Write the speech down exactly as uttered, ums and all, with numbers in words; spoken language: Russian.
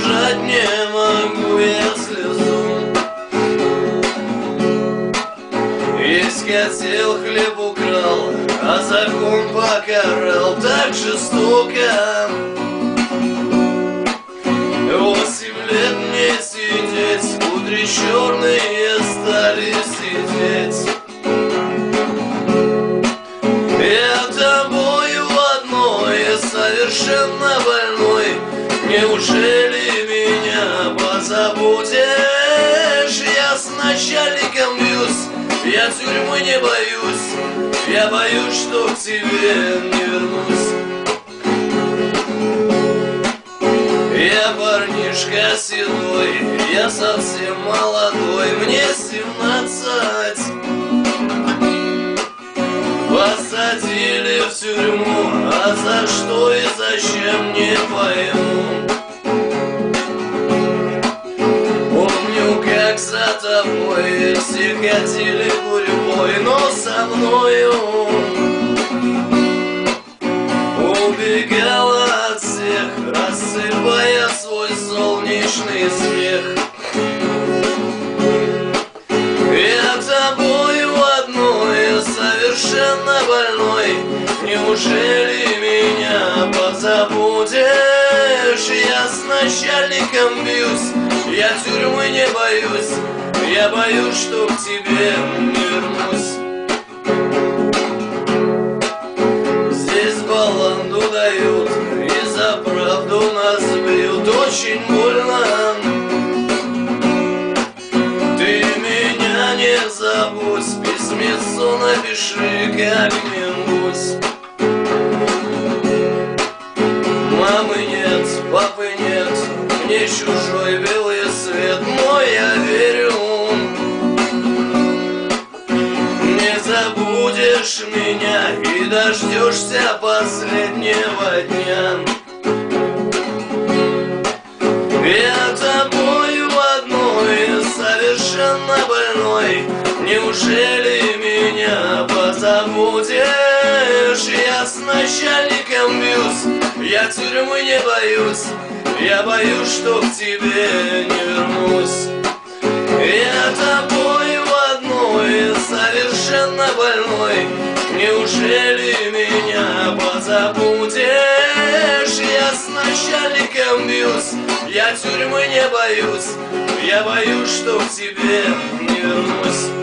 удержать не могу я слезу. Есть хотел, хлеб украл, а закон покарал так жестоко. Восемь лет мне сидеть, кудри черные стали сидеть. Я тобою одной, совершенно больной. Неужели меня позабудешь? Я с начальником бьюсь, я тюрьмы не боюсь. Я боюсь, что к тебе не вернусь. Я парнишка седой, я совсем молодой, мне семнадцать. Посадили в тюрьму, а за что и зачем не пойму. Помню, как за тобой все ходили гурьбой, но со мною убегала от всех, рассыпая свой солнечный смех. Я тобою одной, совершенно больной. Неужели меня позабудешь? Я с начальником бьюсь, я тюрьмы не боюсь. Я боюсь, что к тебе не вернусь. Здесь баланду дают, и за правду нас бьют. Очень больно. Ты меня не забудь, письмецо напиши как-нибудь. Мамы нет, папы нет, мне чужой белый свет, но я верю. Не забудешь меня и дождешься последнего дня. Я тобою одной, совершенно больной. Неужели меня позабудешь? Я с начальником бьюсь, я тюрьмы не боюсь. Я боюсь, что к тебе не вернусь. Я тобою одной, совершенно больной. Неужели меня позабудешь? Я с начальником бьюсь, я тюрьмы не боюсь. Я боюсь, что к тебе не вернусь.